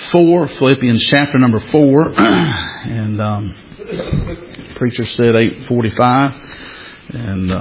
4, Philippians chapter number 4, and preacher said 8:45, and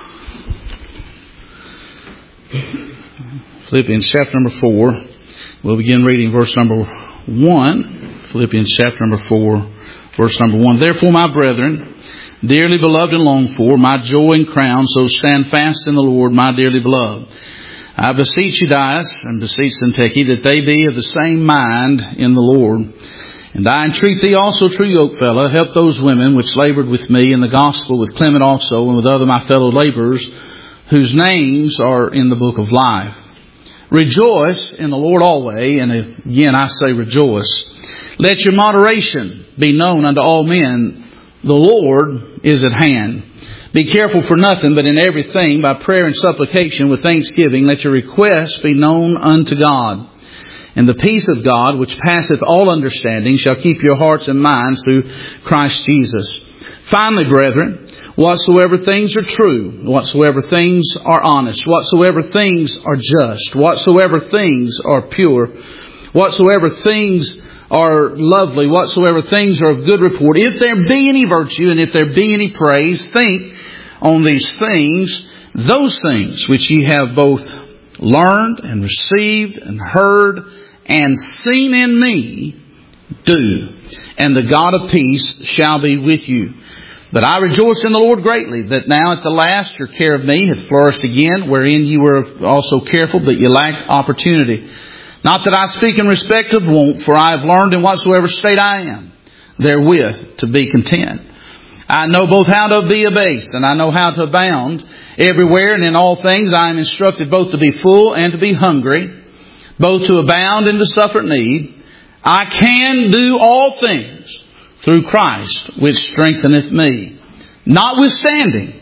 Philippians chapter number 4, we'll begin reading verse number 1, Philippians chapter number 4, verse number 1. Therefore, my brethren, dearly beloved and longed for, my joy and crown, so stand fast in the Lord, my dearly beloved. I beseech Euodias and beseech Syntyche that they be of the same mind in the Lord. And I entreat thee also, true yokefellow, help those women which labored with me in the gospel, with Clement also, and with other my fellow laborers, whose names are in the book of life. Rejoice in the Lord always, and again I say rejoice. Let your moderation be known unto all men. The Lord is at hand. Be careful for nothing, but in everything, by prayer and supplication with thanksgiving, let your requests be known unto God. And the peace of God, which passeth all understanding, shall keep your hearts and minds through Christ Jesus. Finally, brethren, whatsoever things are true, whatsoever things are honest, whatsoever things are just, whatsoever things are pure, whatsoever things are lovely, whatsoever things are of good report, if there be any virtue and if there be any praise, think on these things, those things which ye have both learned and received and heard and seen in me, do. And the God of peace shall be with you. But I rejoice in the Lord greatly, that now at the last your care of me hath flourished again, wherein you were also careful, but ye lacked opportunity. Not that I speak in respect of want, for I have learned in whatsoever state I am, therewith to be content. I know both how to be abased, and I know how to abound. Everywhere and in all things I am instructed both to be full and to be hungry, both to abound and to suffer need. I can do all things through Christ, which strengtheneth me. Notwithstanding,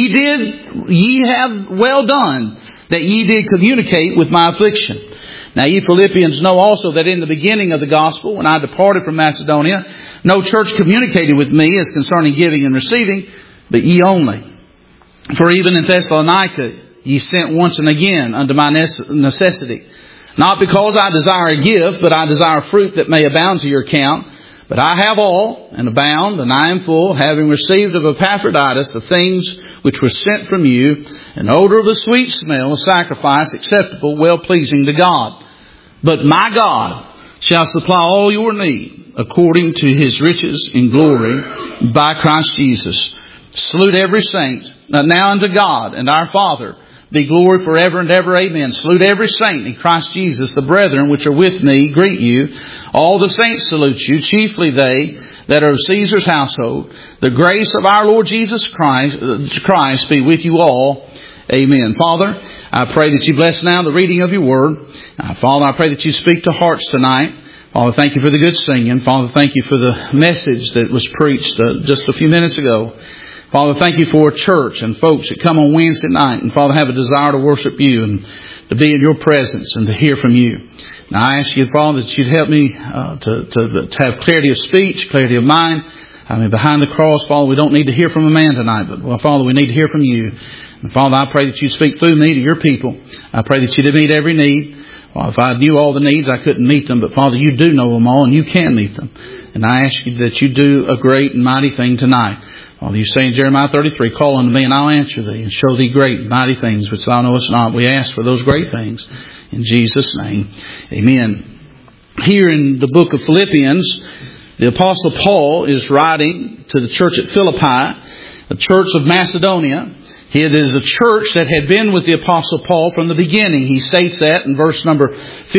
ye have well done, that ye did communicate with my affliction. Now ye Philippians know also that in the beginning of the gospel, when I departed from Macedonia, no church communicated with me as concerning giving and receiving, but ye only. For even in Thessalonica ye sent once and again unto my necessity. Not because I desire a gift, but I desire fruit that may abound to your account. But I have all, and abound, and I am full, having received of Epaphroditus the things which were sent from you, an odor of a sweet smell, a sacrifice acceptable, well-pleasing to God. But my God shall supply all your need, according to His riches in glory, by Christ Jesus. Salute every saint. Now unto God and our Father be glory forever and ever. Amen. Salute every saint in Christ Jesus. The brethren which are with me greet you. All the saints salute you, chiefly they that are of Caesar's household. The grace of our Lord Jesus Christ be with you all. Amen. Father, I pray that you bless now the reading of your word. Father, I pray that you speak to hearts tonight. Father, thank you for the good singing. Father, thank you for the message that was preached just a few minutes ago. Father, thank you for a church and folks that come on Wednesday night and, Father, have a desire to worship you and to be in your presence and to hear from you. Now, I ask you, Father, that you'd help me to have clarity of speech, clarity of mind. I mean, behind the cross, Father, we don't need to hear from a man tonight, but, well, Father, we need to hear from you. And, Father, I pray that you speak through me to your people. I pray that you'd meet every need. Well, if I knew all the needs, I couldn't meet them. But, Father, you do know them all, and you can meet them. And I ask you that you do a great and mighty thing tonight. Father, you say in Jeremiah 33, call unto me, and I'll answer thee, and show thee great and mighty things which thou knowest not. We ask for those great things in Jesus' name. Amen. Here in the book of Philippians, the Apostle Paul is writing to the church at Philippi, the church of Macedonia. It is a church that had been with the Apostle Paul from the beginning. He states that in verse number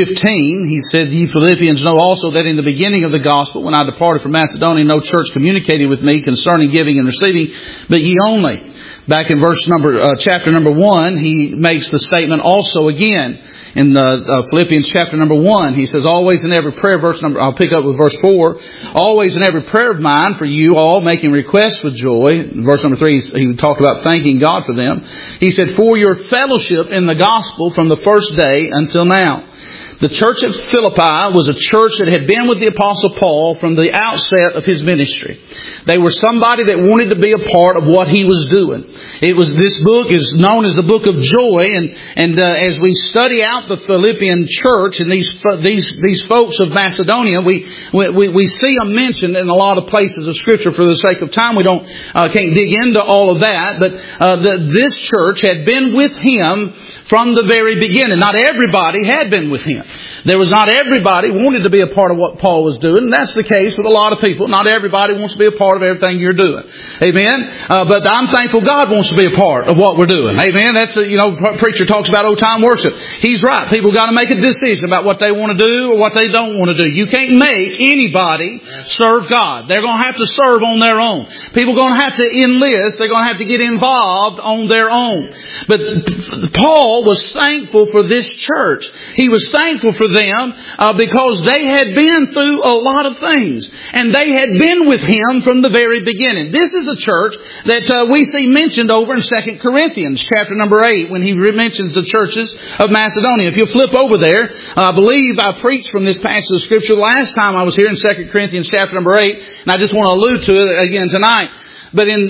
15. He said, ye Philippians know also that in the beginning of the gospel, when I departed from Macedonia, no church communicated with me concerning giving and receiving, but ye only. Back in chapter number 1, he makes the statement also again. In Philippians chapter number 1, he says, always in every prayer, I'll pick up with verse 4, always in every prayer of mine for you all, making requests with joy. Verse number 3, he talked about thanking God for them. He said, for your fellowship in the gospel from the first day until now. The church at Philippi was a church that had been with the Apostle Paul from the outset of his ministry. They were somebody that wanted to be a part of what he was doing. This book is known as the book of joy, and as we study out the Philippian church and these folks of Macedonia, we see them mentioned in a lot of places of Scripture. For the sake of time, we can't dig into all of that, but this church had been with him from the very beginning. Not everybody had been with him. There was not everybody wanted to be a part of what Paul was doing. And that's the case with a lot of people. Not everybody wants to be a part of everything you're doing. Amen. But I'm thankful God wants to be a part of what we're doing. Amen. That's preacher talks about old time worship. He's right. People got to make a decision about what they want to do or what they don't want to do. You can't make anybody serve God. They're going to have to serve on their own. People are going to have to enlist. They're going to have to get involved on their own. But Paul was thankful for this church. He was thankful for them because they had been through a lot of things. And they had been with him from the very beginning. This is a church that we see mentioned over in 2 Corinthians chapter number 8 when he mentions the churches of Macedonia. If you'll flip over there, I believe I preached from this passage of Scripture last time I was here in 2 Corinthians chapter number 8. And I just want to allude to it again tonight. But in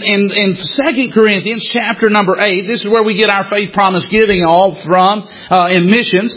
2 Corinthians chapter number 8, this is where we get our faith promise giving all from in missions.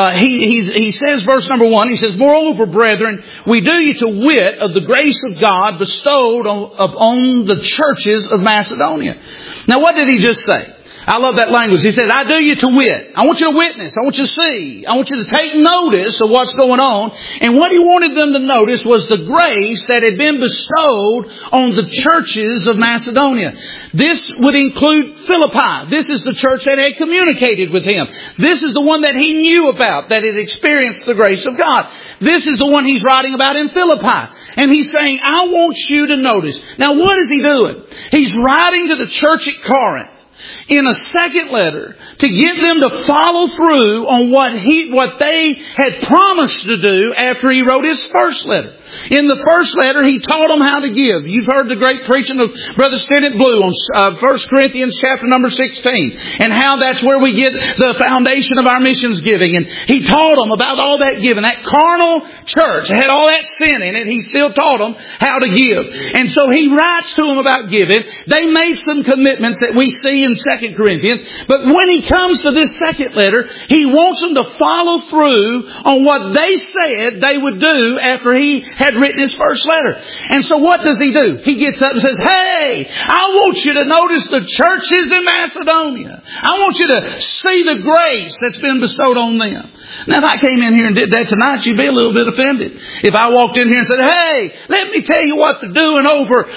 He says, verse number 1, he says, "Moreover, brethren, we do you to wit of the grace of God bestowed upon the churches of Macedonia." Now, what did he just say? I love that language. He said, "I do you to wit." I want you to witness. I want you to see. I want you to take notice of what's going on. And what he wanted them to notice was the grace that had been bestowed on the churches of Macedonia. This would include Philippi. This is the church that had communicated with him. This is the one that he knew about, that had experienced the grace of God. This is the one he's writing about in Philippi. And he's saying, I want you to notice. Now, what is he doing? He's writing to the church at Corinth in a second letter to get them to follow through on what they had promised to do after he wrote his first letter. In the first letter, he taught them how to give. You've heard the great preaching of Brother Stennett Blue on 1 Corinthians chapter number 16 and how that's where we get the foundation of our missions giving. And he taught them about all that giving. That carnal church had all that sin in it. He still taught them how to give. And so he writes to them about giving. They made some commitments that we see in 2 Corinthians. But when he comes to this second letter, he wants them to follow through on what they said they would do after he had written his first letter. And so what does he do? He gets up and says, "Hey, I want you to notice the churches in Macedonia. I want you to see the grace that's been bestowed on them." Now, if I came in here and did that tonight, you'd be a little bit offended. If I walked in here and said, "Hey, let me tell you what they're doing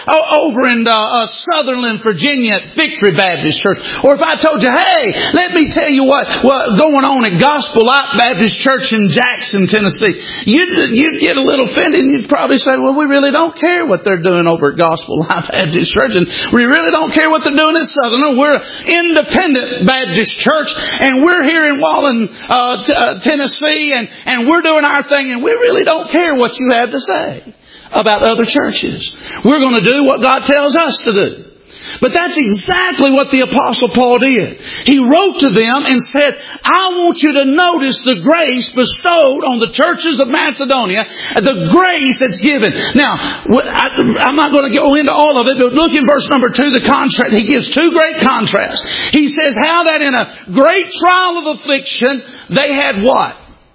over in Sutherland, Virginia at Victory Baptist Church." Or if I told you, "Hey, let me tell you what's going on at Gospel Light Baptist Church in Jackson, Tennessee," you'd get a little offended and you'd probably say, "Well, we really don't care what they're doing over at Gospel Light Baptist Church, and we really don't care what they're doing at Sutherland. We're an independent Baptist church, and we're here in Wallen, Tennessee, and we're doing our thing, and we really don't care what you have to say about other churches. We're going to do what God tells us to do." But that's exactly what the Apostle Paul did. He wrote to them and said, "I want you to notice the grace bestowed on the churches of Macedonia, the grace that's given." Now, I'm not going to go into all of it, but look in verse number 2, the contrast. He gives two great contrasts. He says how that in a great trial of affliction, they had what?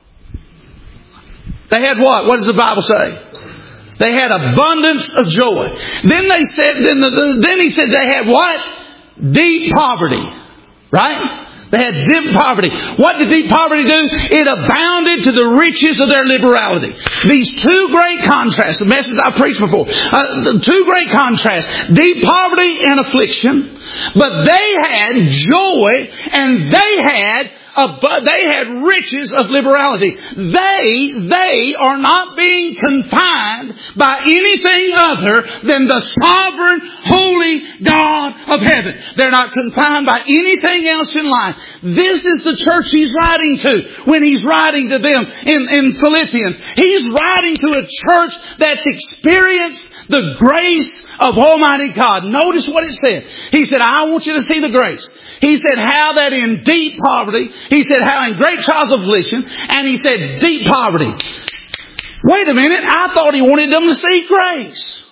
They had what? What does the Bible say? They had abundance of joy. Then he said they had what? Deep poverty. Right? They had deep poverty. What did deep poverty do? It abounded to the riches of their liberality. These two great contrasts, the message I preached before, two great contrasts, deep poverty and affliction. But they had joy and they had riches of liberality. They are not being confined by anything other than the sovereign, holy God of heaven. They're not confined by anything else in life. This is the church he's writing to when he's writing to them in Philippians. He's writing to a church that's experienced the grace of Almighty God. Notice what it said. He said, I want you to see the grace. He said, how that in deep poverty. He said, how in great trials of affliction. And He said, deep poverty. Wait a minute. I thought He wanted them to see grace.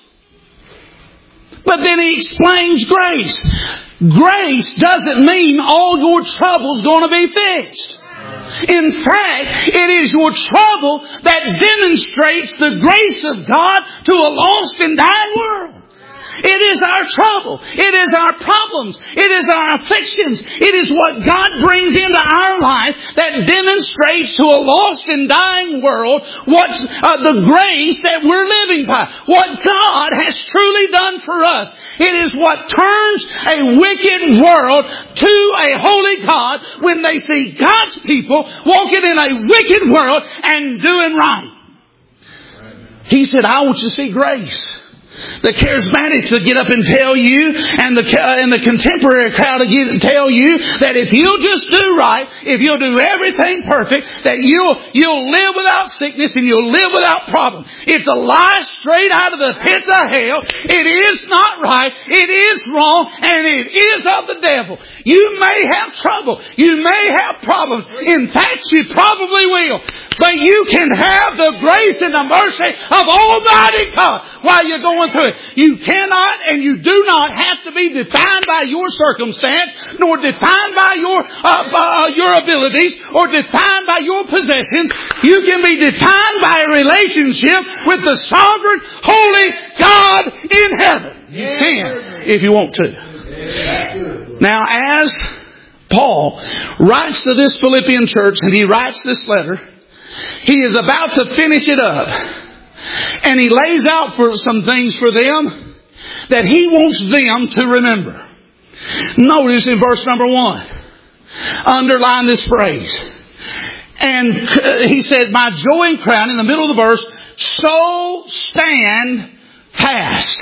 But then He explains grace. Grace doesn't mean all your trouble's going to be fixed. In fact, it is your trouble that demonstrates the grace of God to a lost and dying world. It is our trouble. It is our problems. It is our afflictions. It is what God brings into our life that demonstrates to a lost and dying world what the grace that we're living by. What God has truly done for us. It is what turns a wicked world to a holy God when they see God's people walking in a wicked world and doing right. He said, I want you to see grace. The charismatics to get up and tell you, and the contemporary crowd to tell you that if you'll just do right, if you'll do everything perfect, that you'll live without sickness and you'll live without problem. It's a lie straight out of the pits of hell. It is not right. It is wrong, and it is of the devil. You may have trouble. You may have problems. In fact, you probably will. But you can have the grace and the mercy of Almighty God while you're going through it. You cannot and you do not have to be defined by your circumstance, nor defined by your abilities, or defined by your possessions. You can be defined by a relationship with the sovereign, holy God in heaven. You can, if you want to. Now, as Paul writes to this Philippian church, and he writes this letter, he is about to finish it up. And he lays out for some things for them that he wants them to remember. Notice in verse number 1. Underline this phrase. And he said, my joy and crown, in the middle of the verse, so stand fast.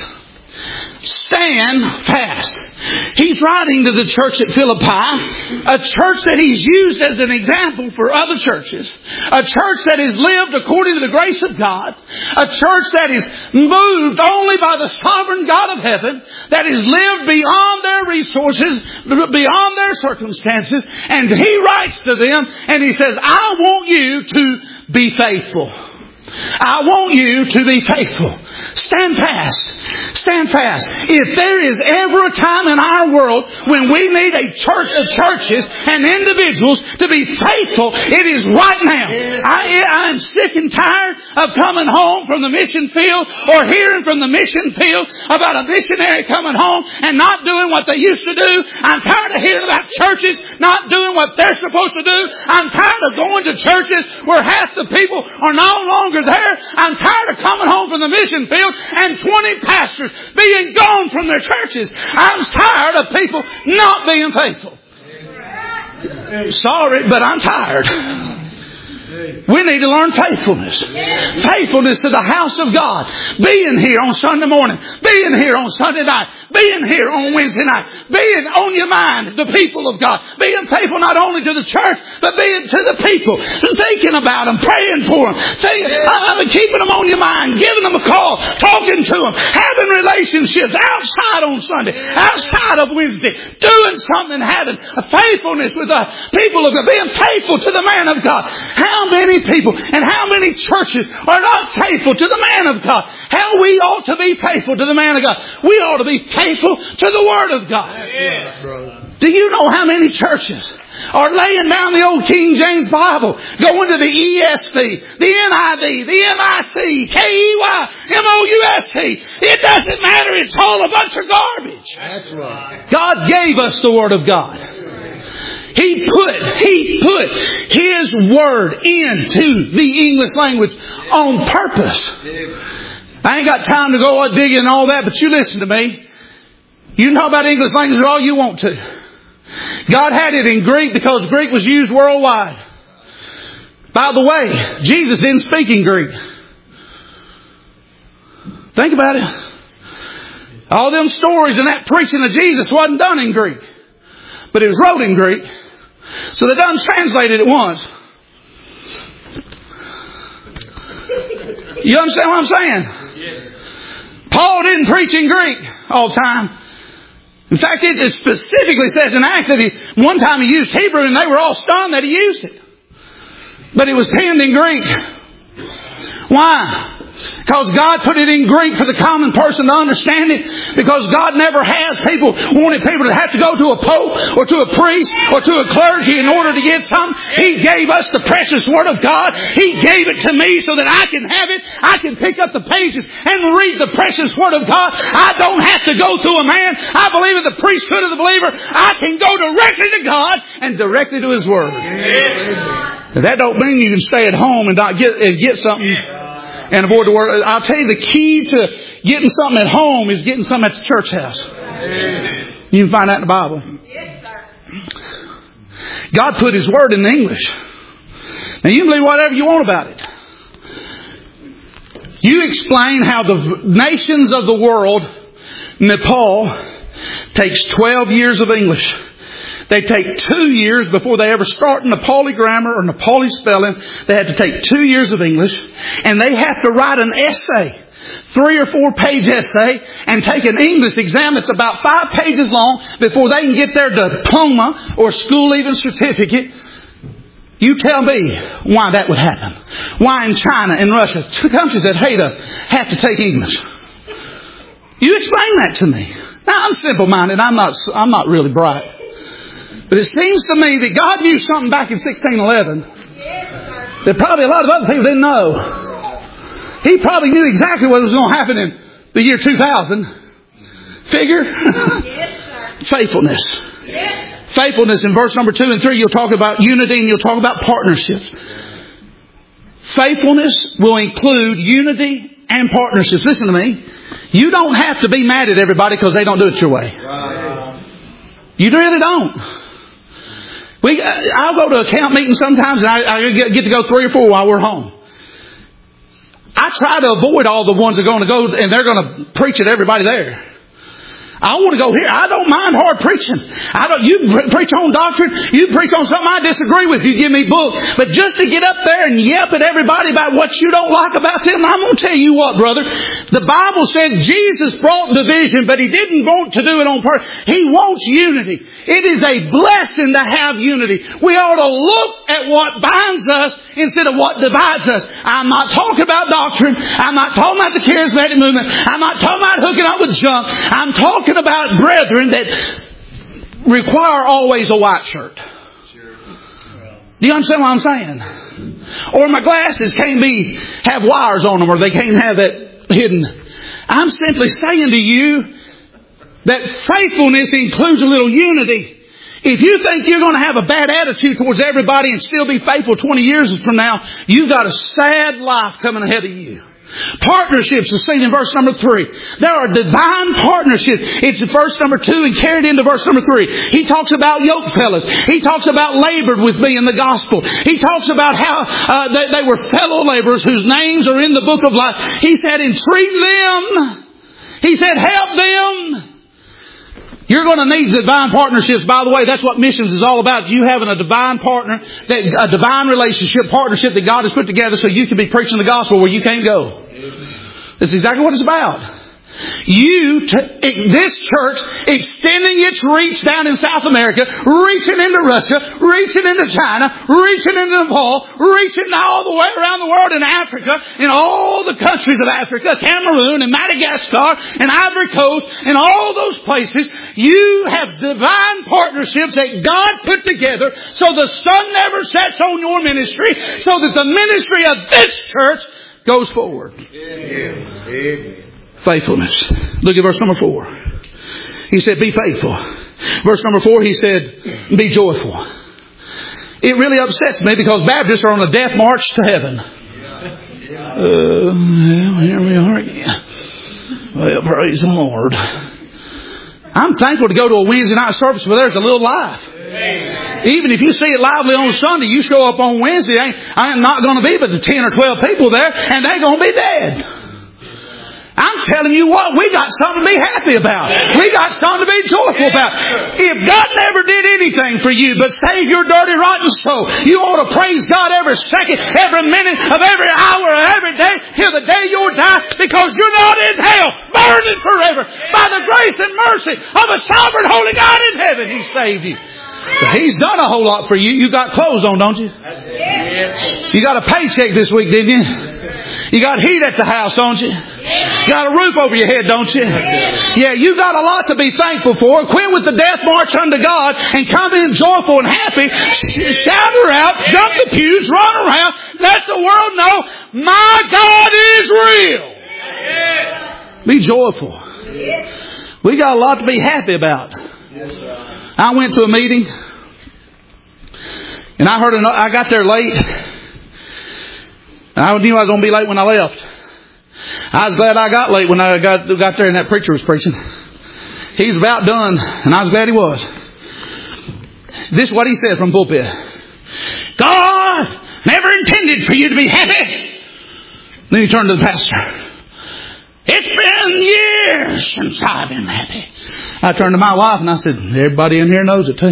Stand fast. He's writing to the church at Philippi, a church that he's used as an example for other churches, a church that has lived according to the grace of God, a church that is moved only by the sovereign God of heaven, that has lived beyond their resources, beyond their circumstances, and he writes to them and he says, I want you to be faithful. I want you to be faithful. Stand fast. Stand fast. If there is ever a time in our world when we need a church of churches and individuals to be faithful, it is right now. I am sick and tired of coming home from the mission field or hearing from the mission field about a missionary coming home and not doing what they used to do. I'm tired of hearing about churches not doing what they're supposed to do. I'm tired of going to churches where half the people are no longer there. I'm tired of coming home from the mission field and 20 pastors being gone from their churches. I'm tired of people not being faithful. Sorry, but I'm tired. We need to learn faithfulness. Faithfulness to the house of God. Being here on Sunday morning. Being here on Sunday night. Being here on Wednesday night. Being on your mind, the people of God. Being faithful not only to the church, but being to the people. Thinking about them. Praying for them. Keeping them on your mind. Giving them a call. Talking to them. Having relationships outside on Sunday. Outside of Wednesday. Doing something. Having a faithfulness with the people of God. Being faithful to the man of God. How many people and how many churches are not faithful to the man of God? How we ought to be faithful to the man of God. We ought to be faithful to the Word of God. Yeah. Do you know how many churches are laying down the old King James Bible, going to the ESV, the NIV, the MIC, KEY, MOUSC? It doesn't matter. It's all a bunch of garbage. That's right. God gave us the Word of God. He put His Word into the English language on purpose. I ain't got time to go digging and all that, but you listen to me. You can talk about English language all you want to. God had it in Greek because Greek was used worldwide. By the way, Jesus didn't speak in Greek. Think about it. All them stories and that preaching of Jesus wasn't done in Greek. But it was wrote in Greek. So they done translated it once. You understand what I'm saying? Paul didn't preach in Greek all the time. In fact, it specifically says in Acts that one time he used Hebrew and they were all stunned that he used it. But it was penned in Greek. Why? Because God put it in Greek for the common person to understand it. Because God never wanted people to have to go to a pope or to a priest or to a clergy in order to get something. He gave us the precious Word of God. He gave it to me so that I can have it. I can pick up the pages and read the precious Word of God. I don't have to go through a man. I believe in the priesthood of the believer. I can go directly to God and directly to His Word. That don't mean you can stay at home and not get something and avoid the Word. I'll tell you, the key to getting something at home is getting something at the church house. You can find that in the Bible. God put His Word in English. Now you can believe whatever you want about it. You explain how the nations of the world, Nepal, takes 12 years of English. They take 2 years before they ever start Nepali grammar or Nepali spelling. They have to take 2 years of English. And they have to write an essay, 3 or 4 page essay, and take an English exam that's about 5 pages long before they can get their diploma or school leaving certificate. You tell me why that would happen. Why in China and Russia, 2 countries that have to take English. You explain that to me. Now I'm simple-minded. I'm not really bright. But it seems to me that God knew something back in 1611 that probably a lot of other people didn't know. He probably knew exactly what was going to happen in the year 2000. Figure? Faithfulness. Faithfulness in verse number 2 and 3, you'll talk about unity and you'll talk about partnership. Faithfulness will include unity and partnerships. Listen to me. You don't have to be mad at everybody because they don't do it your way. You really don't. I'll go to a camp meeting sometimes and I get to go 3 or 4 while we're home. I try to avoid all the ones that are going to go and they're going to preach at everybody there. I want to go here. I don't mind hard preaching. You preach on doctrine. You preach on something I disagree with. You give me books. But just to get up there and yelp at everybody about what you don't like about them, I'm going to tell you what, brother. The Bible said Jesus brought division, but He didn't want to do it on purpose. He wants unity. It is a blessing to have unity. We ought to look at what binds us instead of what divides us. I'm not talking about doctrine. I'm not talking about the charismatic movement. I'm not talking about hooking up with junk. I'm talking about brethren that require always a white shirt. Do you understand what I'm saying? Or my glasses can't have wires on them, or they can't have that hidden. I'm simply saying to you that faithfulness includes a little unity. If you think you're going to have a bad attitude towards everybody and still be faithful 20 years from now, you've got a sad life coming ahead of you. Partnerships is seen in verse number 3. There are divine partnerships. It's verse number 2 and carried into verse number 3. He talks about yoke fellows. He talks about labored with me in the gospel. He talks about how they were fellow laborers whose names are in the book of life. He said, entreat them. He said, help them. You're going to need divine partnerships. By the way, that's what missions is all about. You having a divine partner, a divine relationship, partnership that God has put together so you can be preaching the gospel where you can't go. That's exactly what it's about. This church, extending its reach down in South America, reaching into Russia, reaching into China, reaching into Nepal, reaching all the way around the world in Africa, in all the countries of Africa, Cameroon and Madagascar and Ivory Coast and all those places. You have divine partnerships that God put together so the sun never sets on your ministry, so that the ministry of this church goes forward. Amen. Faithfulness. Look at verse number 4. He said, be faithful. Verse number 4, he said, be joyful. It really upsets me because Baptists are on a death march to heaven. Here we are again. Well, praise the Lord. I'm thankful to go to a Wednesday night service where there's a little life. Even if you see it lively on Sunday, you show up on Wednesday, ain't not going to be but the 10 or 12 people there, and they're going to be dead. I'm telling you what, we got something to be happy about. We got something to be joyful about. If God never did anything for you but save your dirty, rotten soul, you ought to praise God every second, every minute of every hour of every day till the day you die, because you're not in hell, burning eternally forever. By the grace and mercy of a sovereign holy God in heaven, He saved you. But He's done a whole lot for you. You got clothes on, don't you? You got a paycheck this week, didn't you? You got heat at the house, don't you? You got a roof over your head, don't you? Yeah, you got a lot to be thankful for. Quit with the death march unto God and come in joyful and happy. Shout her out, jump the pews, run around, let the world know my God is real. Be joyful. We got a lot to be happy about. I went to a meeting and I got there late. I knew I was going to be late when I left. I was glad I got late when I got there and that preacher was preaching. He was about done, and I was glad he was. This is what he said from pulpit. God never intended for you to be happy. Then he turned to the pastor. It's been years since I've been happy. I turned to my wife and I said, everybody in here knows it too.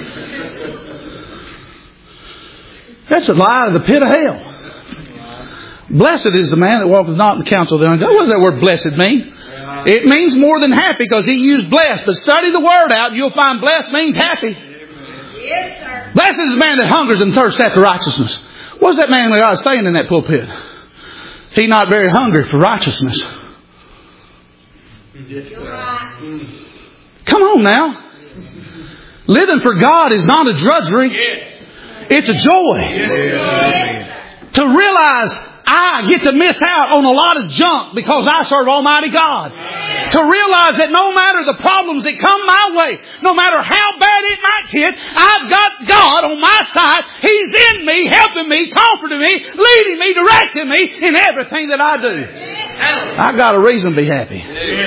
That's a lie of the pit of hell. Blessed is the man that walketh not in the counsel of the ungodly. What does that word blessed mean? It means more than happy because he used blessed. But study the word out and you'll find blessed means happy. Yes, sir. Blessed is the man that hungers and thirsts after righteousness. What is that man that I was saying in that pulpit? He not very hungry for righteousness. Come on now. Living for God is not a drudgery. It's a joy. To realize I get to miss out on a lot of junk because I serve Almighty God. To realize that no matter the problems that come my way, no matter how bad it might get, I've got God on my side. He's in me, helping me, comforting me, leading me, directing me in everything that I do. I've got a reason to be happy.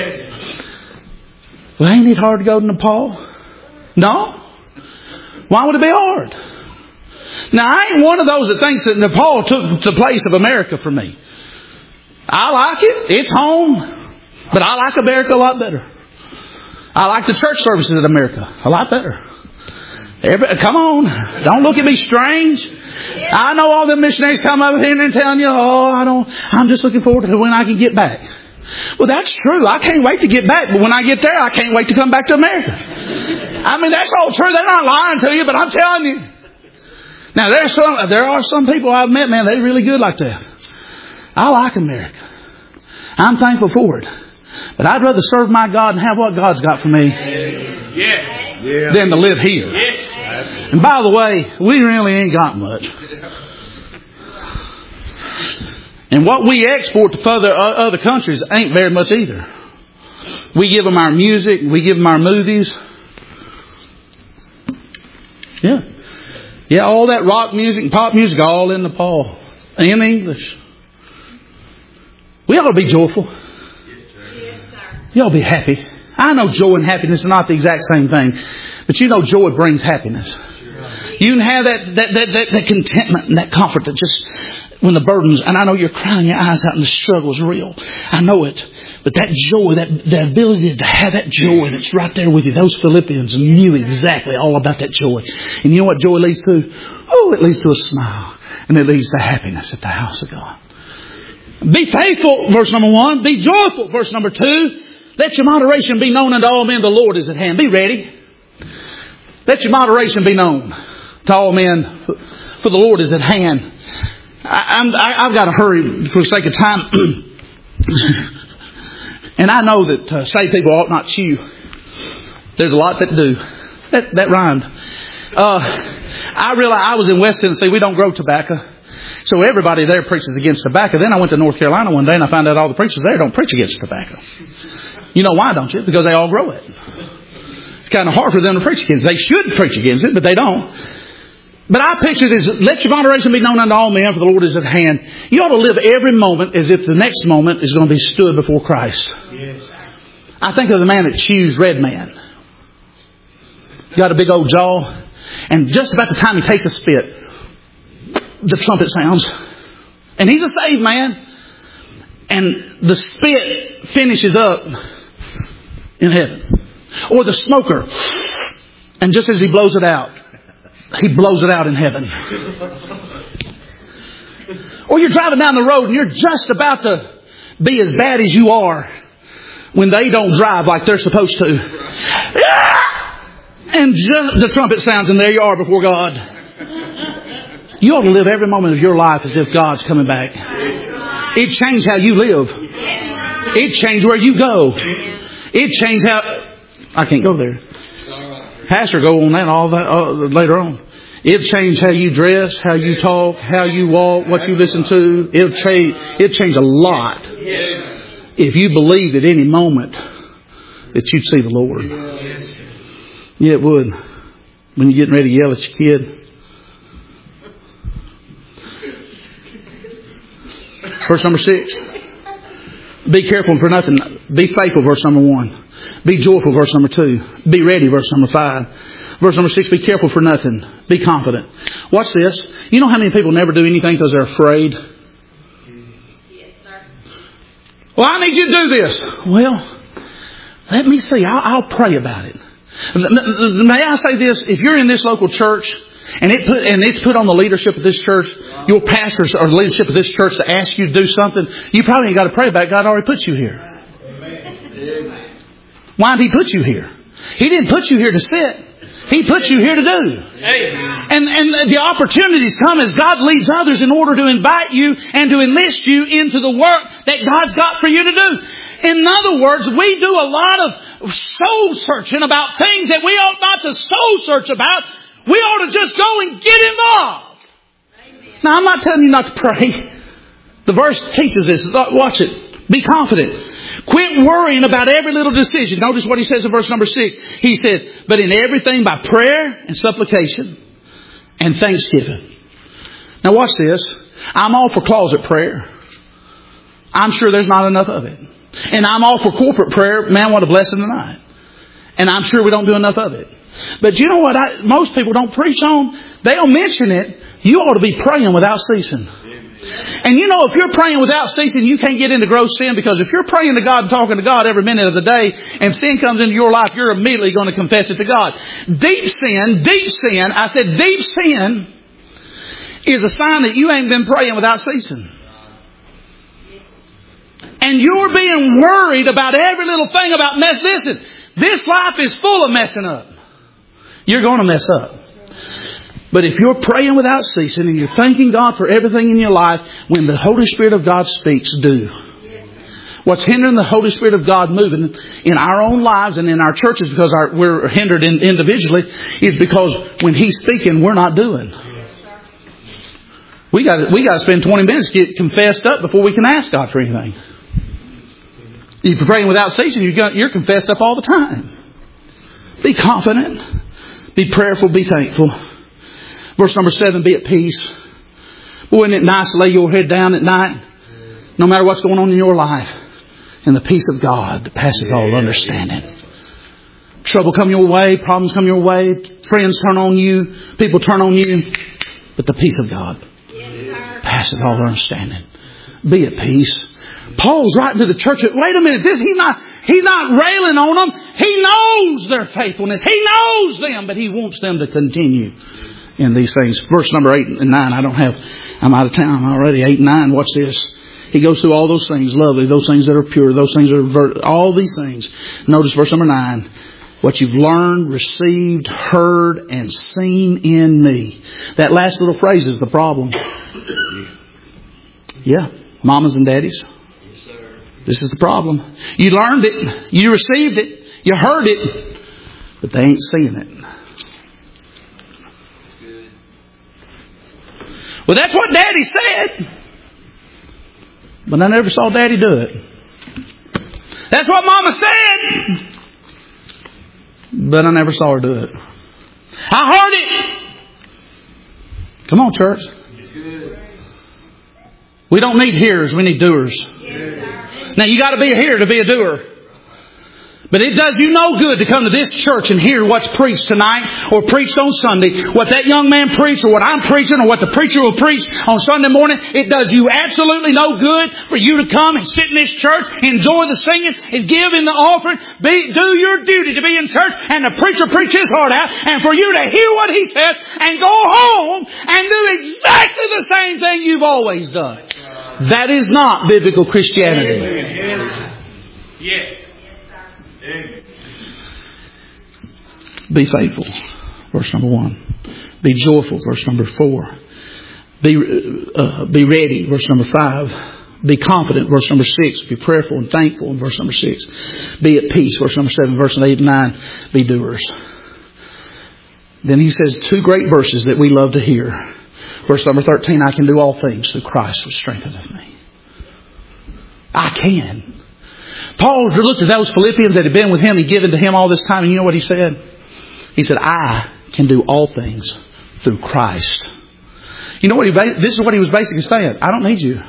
Well, ain't it hard to go to Nepal? No. Why would it be hard? Now, I ain't one of those that thinks that Nepal took the place of America for me. I like it. It's home. But I like America a lot better. I like the church services in America a lot better. Come on. Don't look at me strange. I know all the missionaries come over here and telling you, I'm just looking forward to when I can get back. Well, that's true. I can't wait to get back. But when I get there, I can't wait to come back to America. I mean, that's all true. They're not lying to you, but I'm telling you. Now, there are some people I've met, man, they're really good like that. I like America. I'm thankful for it. But I'd rather serve my God and have what God's got for me than to live here. And by the way, we really ain't got much. And what we export to other countries ain't very much either. We give them our music. We give them our movies. Yeah. Yeah, all that rock music and pop music, all in Nepal. In English. We ought to be joyful. Yes, sir. You ought to be happy. I know joy and happiness are not the exact same thing. But you know joy brings happiness. You can have that contentment and that comfort that just, when the burdens, and I know you're crying your eyes out and the struggle is real. I know it. But that joy, that ability to have that joy that's right there with you. Those Philippians knew exactly all about that joy. And you know what joy leads to? Oh, it leads to a smile. And it leads to happiness at the house of God. Be faithful, verse number 1. Be joyful, verse number 2. Let your moderation be known unto all men. The Lord is at hand. Be ready. Let your moderation be known to all men. For the Lord is at hand. I've got to hurry for the sake of time. And I know that saved people ought not chew. There's a lot that do. That rhymed. I realized I was in West Tennessee. We don't grow tobacco. So everybody there preaches against tobacco. Then I went to North Carolina one day and I found out all the preachers there don't preach against tobacco. You know why, don't you? Because they all grow it. It's kind of hard for them to preach against it. They should preach against it, but they don't. But I picture it as, let your moderation be known unto all men, for the Lord is at hand. You ought to live every moment as if the next moment is going to be stood before Christ. Yes. I think of the man that chews Red Man. Got a big old jaw. And just about the time he takes a spit, the trumpet sounds. And he's a saved man. And the spit finishes up in heaven. Or the smoker. And just as he blows it out, he blows it out in heaven. Or you're driving down the road and you're just about to be as bad as you are when they don't drive like they're supposed to. And just the trumpet sounds and there you are before God. You ought to live every moment of your life as if God's coming back. It changed how you live. It changed where you go. It changed how... I can't go there. Pastor go on that all that later on. It'll change how you dress, how you talk, how you walk, what you listen to. It'll change a lot. If you believed at any moment that you'd see the Lord. Yeah, it would. When you're getting ready to yell at your kid. Verse number 6. Be careful for nothing. Be faithful, verse number 1. Be joyful, verse number 2. Be ready, verse number 5. Verse number 6, be careful for nothing. Be confident. Watch this. You know how many people never do anything because they're afraid? Yes, sir. Well, I need you to do this. Well, let me see. I'll pray about it. May I say this? If you're in this local church and it's put on the leadership of this church, your pastors or the leadership of this church to ask you to do something, you probably ain't got to pray about it. God already put you here. Why did He put you here? He didn't put you here to sit. He put you here to do. And the opportunities come as God leads others in order to invite you and to enlist you into the work that God's got for you to do. In other words, we do a lot of soul searching about things that we ought not to soul search about. We ought to just go and get involved. Now, I'm not telling you not to pray. The verse teaches this. Watch it. Be confident. Quit worrying about every little decision. Notice what he says in verse number 6. He said, but in everything by prayer and supplication and thanksgiving. Now watch this. I'm all for closet prayer. I'm sure there's not enough of it. And I'm all for corporate prayer. Man, what a blessing tonight. And I'm sure we don't do enough of it. But you know what most people don't preach on? They'll mention it. You ought to be praying without ceasing. And you know, if you're praying without ceasing, you can't get into gross sin, because if you're praying to God and talking to God every minute of the day and sin comes into your life, you're immediately going to confess it to God. Deep sin, I said deep sin is a sign that you ain't been praying without ceasing. And you're being worried about every little thing about mess. Listen, this life is full of messing up. You're going to mess up. But if you're praying without ceasing and you're thanking God for everything in your life, when the Holy Spirit of God speaks, do. What's hindering the Holy Spirit of God moving in our own lives and in our churches, because we're hindered individually, is because when He's speaking, we're not doing. We got to spend 20 minutes to get confessed up before we can ask God for anything. If you're praying without ceasing, you're confessed up all the time. Be confident. Be prayerful. Be thankful. Verse number 7, be at peace. Boy, isn't it nice to lay your head down at night, no matter what's going on in your life, and the peace of God that passes all understanding. Trouble come your way, problems come your way, friends turn on you, people turn on you, but the peace of God passes all understanding. Be at peace. Paul's writing to the church. Wait a minute, he's not railing on them. He knows their faithfulness. He knows them, but he wants them to continue in these things. Verse number 8 and 9. I'm out of town already. 8 and 9. Watch this. He goes through all those things lovely, those things that are pure, those things that are all these things. Notice verse number 9. What you've learned, received, heard, and seen in me. That last little phrase is the problem. Yeah. Mamas and daddies. This is the problem. You learned it. You received it. You heard it. But they ain't seeing it. Well, that's what Daddy said. But I never saw Daddy do it. That's what Mama said. But I never saw her do it. I heard it. Come on, church. We don't need hearers. We need doers. Now, you got to be a hearer to be a doer. But it does you no good to come to this church and hear what's preached tonight or preached on Sunday. What that young man preached, or what I'm preaching, or what the preacher will preach on Sunday morning. It does you absolutely no good for you to come and sit in this church, enjoy the singing, and give in the offering. Do your duty to be in church, and the preacher preach his heart out, and for you to hear what he says and go home and do exactly the same thing you've always done. That is not biblical Christianity. Yeah. Be faithful. Verse number 1. Be joyful. Verse number 4. Be ready. Verse number 5. Be confident. Verse number 6. Be prayerful and thankful. Verse number 6. Be at peace. Verse number 7. Verse 8 and 9. Be doers. Then he says two great verses that we love to hear. Verse number 13. I can do all things through Christ which strengtheneth me. I can. Paul looked at those Philippians that had been with him. He'd given to him all this time. And you know what he said? He said, I can do all things through Christ. You know what this is what he was basically saying. I don't need you.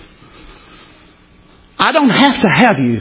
I don't have to have you.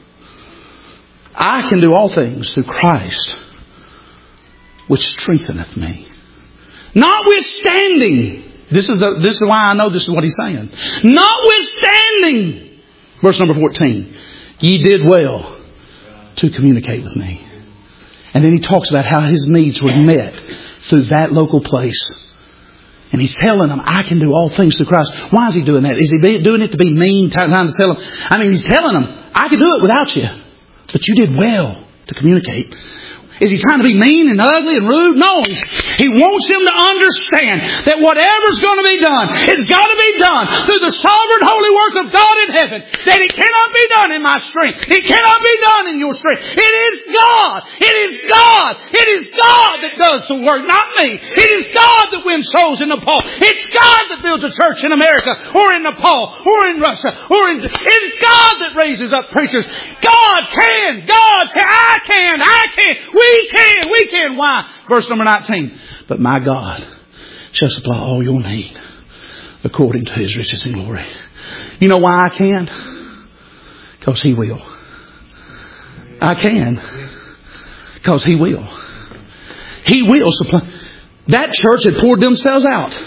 I can do all things through Christ, which strengtheneth me. Notwithstanding, this is why I know this is what he's saying. Notwithstanding, verse number 14, ye did well to communicate with me. And then he talks about how his needs were met through that local place. And he's telling them, I can do all things through Christ. Why is he doing that? Is he doing it to be mean, trying to tell them? I mean, he's telling them, I can do it without you. But you did well to communicate. Is he trying to be mean and ugly and rude? No. He wants them to understand that whatever's going to be done, it's got to be done through the sovereign holy work of God in heaven. That it cannot be done in my strength. It cannot be done in your strength. It is God. It is God. It is God that does the work, not me. It is God that wins souls in Nepal. It's God that builds a church in America or in Nepal or in Russia it is God that raises up preachers. God can. I can. We can. Why? Verse number 19. But my God shall supply all your need according to His riches and glory. You know why I can? Because He will. I can. Because He will. He will supply. That church had poured themselves out.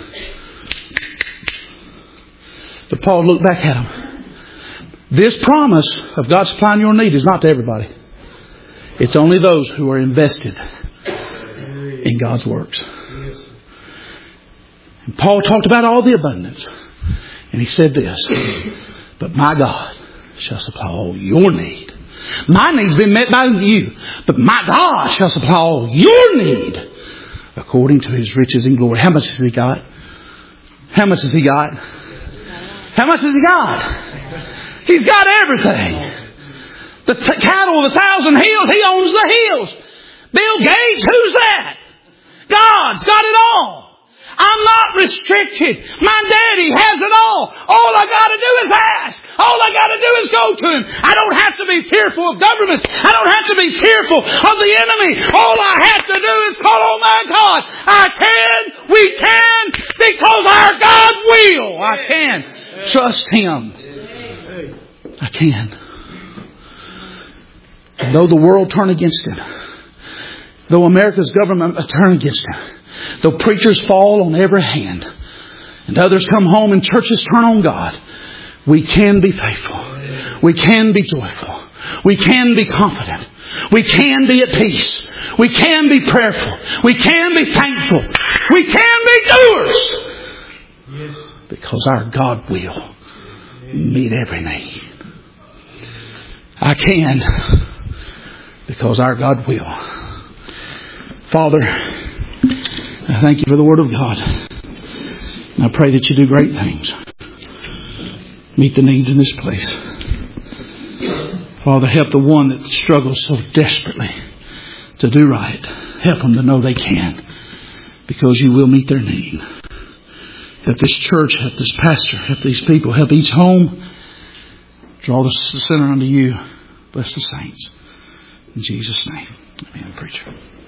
But Paul looked back at them. This promise of God supplying your need is not to everybody. It's only those who are invested in God's works. And Paul talked about all the abundance. And he said this, but my God shall supply all your need. My need's been met by you. But my God shall supply all your need according to His riches and glory. How much has He got? How much has He got? How much has He got? He's got everything. The cattle of 1,000 hills, He owns the hills. Bill Gates, who's that? God's got it all. I'm not restricted. My daddy has it all. All I got to do is ask. All I got to do is go to Him. I don't have to be fearful of governments. I don't have to be fearful of the enemy. All I have to do is call on my God. I can. We can. Because our God will. I can. Trust Him. I can. And though the world turn against Him, though America's government turn against Him, though preachers fall on every hand, and others come home and churches turn on God, we can be faithful. We can be joyful. We can be confident. We can be at peace. We can be prayerful. We can be thankful. We can be doers. Because our God will meet every need. I can. Because our God will. Father, I thank You for the Word of God. And I pray that You do great things. Meet the needs in this place. Father, help the one that struggles so desperately to do right. Help them to know they can. Because You will meet their need. Help this church, help this pastor, help these people, help each home. Draw the sinner unto You. Bless the saints. In Jesus' name. Amen, preacher.